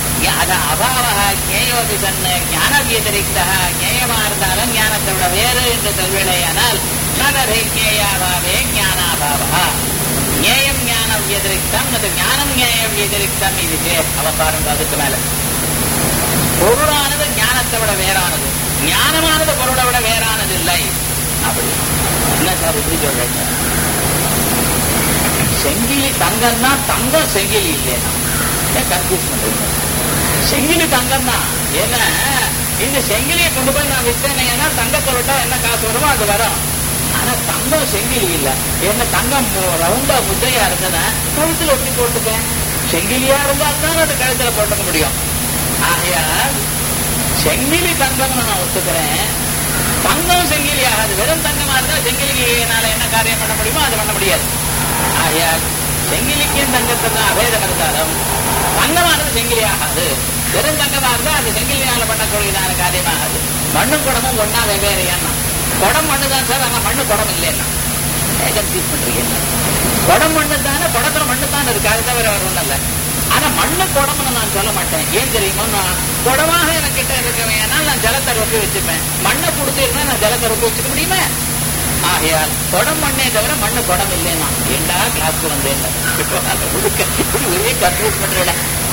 அபாவா ஞேயோபி தன்னை ஞான வியதிரிக்தா, ஞேயமா இருந்தாலும் ஞானத்தை விட வேறு என்று சொல்வேடையானால் நகரே ஞேயாபாவே ஞானாபாவா. ஞேயம் ஞான வியதிரிக்தம், அது ஞானம் ஞேய வியதிரிக்தம். இது அவ பாருங்க. அதுக்கு மேல பொருளானது ஞானத்தை விட வேறானது, ஞானமானது பொருளை விட வேறானது இல்லை. அப்படி என்ன சார் இப்படி சொல்றீங்க? செங்கிலி தங்கம் தான், தங்கம் செங்கிலி இல்லையா? கன்ஃபியூஸ் பண்றீங்க. செங்கிலி தங்கம் தான். ஏன்னா இந்த செங்கிலியை கொண்டு போய் நான் விற்றேன்னா தங்கத்தை விட்டா என்ன காசு வருமோ அது வரும். ஆனா தங்கம் செங்கிலி இல்ல. என்ன தங்கம் ரவுண்டா முத்தையா இருந்ததுன்னா கழுத்துல ஒட்டி போட்டுப்பேன். செங்கிலியா இருந்தா தான் அது கழுத்துல போட்டுக்க முடியும். ஆகையால் செங்கிலி தங்கம் நான் ஒத்துக்கிறேன், தங்கம் செங்கிலி ஆகாது. வெறும் தங்கமா இருந்தா செங்கிலினால என்ன காரியம் பண்ண முடியுமோ அது பண்ண முடியாது. ஆகையால் செங்கிலிக்கும் தங்கத்துக்கும் அபேதம் இருந்தாலும் தங்கமானது செங்கிலி ஆகாது. வெறும் தங்கமா இருந்தா அது செங்கிலினால பண்ணக்கூடியதான காரியமாகாது. மண்ணும் குடமும் ஒன்னா வெவ்வேறையான்னா குடம் மண்ணுதான் சார், ஆனா மண்ணு குடம் இல்லைன்னா கன்ஃபியூஸ் பண்றீங்க. குடம் மண்ணு தானே, குடத்துல மண்ணு தான் இருக்கு, அது தவிர வேற ஒண்ணும் இல்லை. ஆனா மண்ணு குடம்னு நான் சொல்ல மாட்டேன். ஏன் தெரியுமோ, நான் குடமாக எனக்கிட்ட இருக்கவேன், நான் ஜலத்தை ரொப்பி வச்சுப்பேன். மண்ணை கொடுத்துருந்தா நான் ஜலத்தை ரொப்பி வச்சுக்க முடியுமே. ஆகையால் குடம் மண்ணே தவிர மண்ணு குடம் இல்லைன்னா ஏண்டா கிளாஸ்க்கு வந்தேன் ஒரே கன்ஃபியூஸ் பண்றேன்.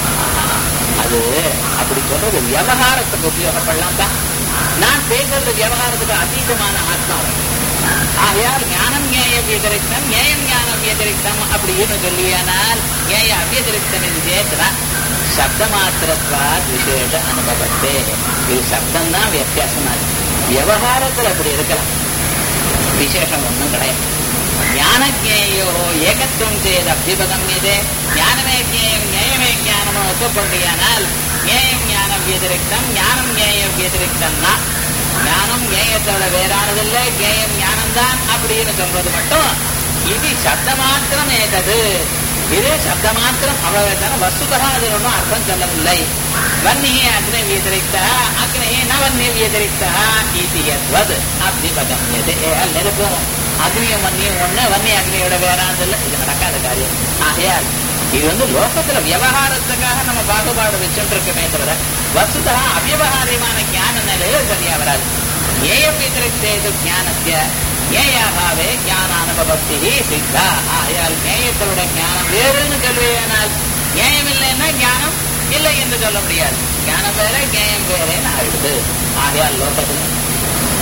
அது அப்படி சொல்றது விவகாரத்துக்கு உபயோகப்படலாம் தான். நான் பேசுறது விவகாரத்துக்கு அதீதமான ஆத்மாவை. ஆகையால் ஞானம் ஞேய வியதிரிக்தம், ஞேயம் ஞானம் வியதிரிக்தம் அப்படின்னு சொல்லியானால் ஞேய அவ்யதிரிக்தம் என்று சேர்த்துனா சப்த மாத்திரத்வாத் விசேஷ அனுபவத்தே. இது சப்தம் தான் வித்தியாசமா இருக்கு. விவகாரத்தில் அப்படி இருக்கலாம், விசேஷம் ஒன்றும் கிடையாது. ஞானஜேயோ ஏகத்துவம் செய்த அபிபகமியதே. ஞானமே ஜேயம் ஞேயமே ஞானமோ ஒத்துக்கொண்டியானால் ஞேயம் ஞானம் வியதிரிக்தம், ஞானம் ஞேய வியதிரிக்தம்னா ஞானம் ஞேயத்தோட வேறானதில்லை, ஞேயம் ஞானம்தான் அப்படின்னு சொல்றது மட்டும் இது சப்த மாத்திரம் ஏதது. இது சப்த மாத்திரம் அவதான வஸ்துதா அது ஒன்றும் அர்த்தம் சொல்லவில்லை. வன்னியே அக்னி வியதிரிக்தா, அக்னியே ந வன்னி வியதிரிக்தா இது எத்வது அபிபகமியதே. நெருப்பும் அக்னியும் வன்னியும் ஒண்ணு, வன்னி அக்னியோட வேறானதில்லை. இது நடக்காத காரியம். ஆகையால் இது லோகத்துல விவகாரத்துக்காக நம்ம பாகுபாடு வச்சுட்டு இருக்கமே தவிர வசுதா அவ்யவகாரியமான ஞான நிலையில சரியா வராது. ஏய வியதிரிக்தேது ஞானத்திய ஞேயாபாவே ஞான அனுபவத்தி சித்தா. ஆகையால் ஞேயத்தோட ஞானம் வேறுன்னு சொல்வேனால் ஞேயம் இல்லைன்னா ஞானம் இல்லை என்று சொல்ல முடியாது. ஞானம் வேற ஞேயம் வேறேன்னு ஆயிடுது. ஆகையால் லோகத்துல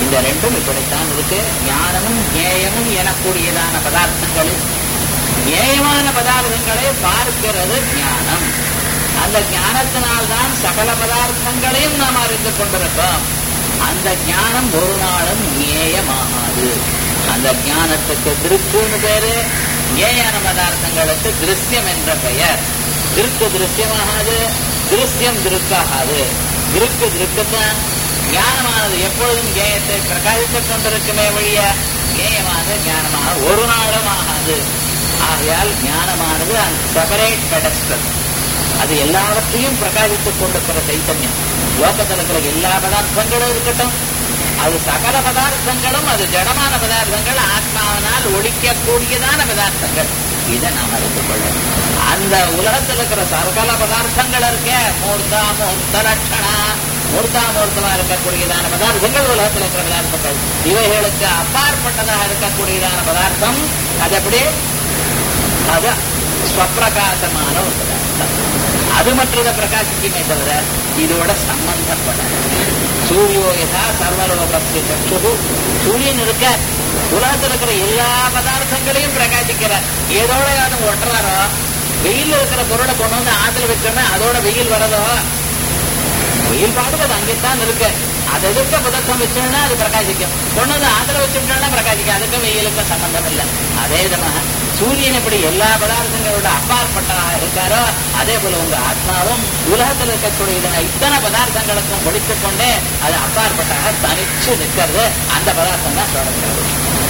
இந்த ரெண்டும் இப்படித்தான் இருக்கு. ஞானமும் ஞேயமும் எனக்கூடியதான பதார்த்தங்களில் ஞேயமான பதார்த்தங்களை பார்க்கிறது ஞானம். அந்த ஞானத்தினால்தான் சகல பதார்த்தங்களையும் நாம் அறிந்து கொண்டிருக்கோம். அந்த ஞானம் ஒரு நாளும் ஞேயமாகாது. அந்த ஞானத்துக்கு திருக்குன்னு பேரு, ஞேயான பதார்த்தங்களுக்கு திருஷ்யம் என்ற பெயர். திருக்கு திருஷ்யமாகாது, திருஷ்யம் திருக்காகாது. திருக்கு திருக்குத்தான். ஞானமானது எப்பொழுதும் ஞேயத்தை பிரகாசித்துக் கொண்டிருக்குமே ஒழிய ஞேயமாக ஞானமாக ஒரு நாளும் ஆகாது. ஆகையால் ஞானமானது செப்பரேட் பெடஸ்டல். அது எல்லாவற்றையும் பிரகாசித்துக் கொண்டிருக்கிற சைத்தன்யம். லோகத்தில் இருக்கிற எல்லா பதார்த்தங்களும் இருக்கட்டும், அது சகல பதார்த்தங்களும், அது ஜடமான பதார்த்தங்கள், ஆத்மாவினால் ஒழிக்கக்கூடியதான பதார்த்தங்கள். இதை நாம் அறிந்து கொள்ளணும். அந்த உலகத்தில் இருக்கிற சகல பதார்த்தங்கள் இருக்க மூர்த்தா மூர்த்த லட்சணா, மூர்த்தாமூர்த்தமா இருக்கக்கூடியதான பதார்த்தங்கள் உலகத்தில் இருக்கிற பதார்த்தங்கள். இவைகளுக்கு அப்பாற்பட்டதாக இருக்கக்கூடியதான பதார்த்தம் அது எப்படி? அது ஸ்வப்பிரகாசமான ஒரு பதார்த்தம். அது மற்றதை பிரகாசிக்குமே தவிர இதோட சம்பந்தப்படாது. சூரியோ யதா சர்வலோகஸ்ய சக்ஷு. சூரியன் இருக்க உலகத்தில் இருக்கிற எல்லா பதார்த்தங்களையும் பிரகாசிக்கிறார். ஏதோட யாரும் ஒட்டுறாரோ, வெயில் இருக்கிற பொருளை கொண்டு வந்து ஆத்துல வச்சோன்னா அதோட வெயில் வரதோ? வெயில் பாட்டுக்கு அது அங்கேத்தான் இருக்கு. அதை எதிர்க்க பதார்த்தம் வச்சோம்னா அது பிரகாசிக்கும். கொண்டு வந்து ஆத்துல வச்சோம்னா பிரகாசிக்கும். அதுக்கும் வெயிலுக்கும் சம்பந்தம் இல்லை. அதே விதமாக சூரியன் எப்படி எல்லா பதார்த்தங்களோட அப்பாற்பட்டதாக இருக்காரோ, அதே போல உங்க ஆத்மாவும் உலகத்தில் இருக்கக்கூடிய இத்தனை பதார்த்தங்களுக்கும் முடித்துக் கொண்டே அது அப்பாற்பட்டதாக தனிச்சு நிற்கிறது. அந்த பதார்த்தம் தான் தொடர்கிறது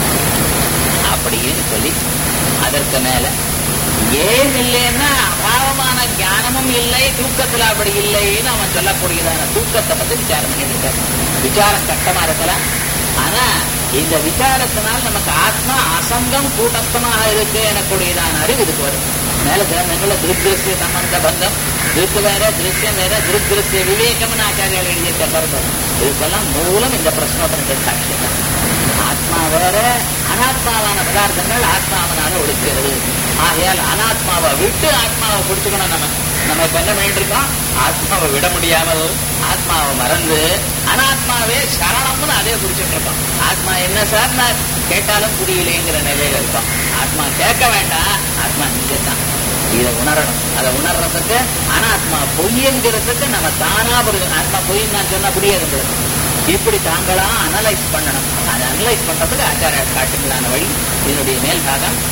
அப்படின்னு சொல்லி, அதற்கு மேல ஏன் இல்லைன்னா அபாவமான ஞானமும் இல்லை, தூக்கத்துல அப்படி இல்லைன்னு அவன் சொல்லக்கூடியதான தூக்கத்தை பத்தி விசாரம் பண்ணிட்டு இருக்காரு. விசாரம் கஷ்டமா இருக்கலாம். ஆனா இந்த விசாரத்தினால் நமக்கு ஆத்மா அசங்கம் கூட்டஸ்தமாக இருக்கு எனக்கூடியதான அறிவு இதுக்கு வரும். மேல சில திருஷ்ய சம்பந்த பந்தம், திருக்கு வேற திருஷ்யம் வேற, திருஷ்ய விவேகம்னு ஆச்சாரியால் எழுதியிருக்க கருத்து. இதுக்கெல்லாம் மூலம் இந்த பிரஸ்னோபனிஷத் சாட்சியம் தான். ஆத்மா வேற, அனாத்மாவான பதார்த்தங்கள் ஆத்மாவனால ஒழிக்கிறது. ஆகையால் அனாத்மாவை விட்டு ஆத்மாவை பிடிச்சுக்கணும். நம்ம இப்ப என்ன பண்ணிட்டு இருக்கோம்? ஆத்மாவை விட முடியாமல் ஆத்மாவை மறந்து அனாத்மாவே சரணம்னு அதே பிடிச்சிட்டு இருக்கோம். ஆத்மா என்ன சார் நான் கேட்டாலும் புரியலேங்கிற நிலையில இருக்கோம். ஆத்மா கேட்க வேண்டாம், ஆத்மா நீங்க தான். இதை உணரணும். அதை உணர்றதுக்கு அனாத்மா பொய்ங்கிறதுக்கு நம்ம தானா புரியும். ஆத்மா பொய்ன்னு நான் சொன்னா புரியாது. இப்படி தாங்களா அனலைஸ் பண்ணணும். அதை அனலைஸ் பண்றதுக்கு ஆச்சாரிய காட்டுங்களான வழி இதனுடைய மேல் பாகம்.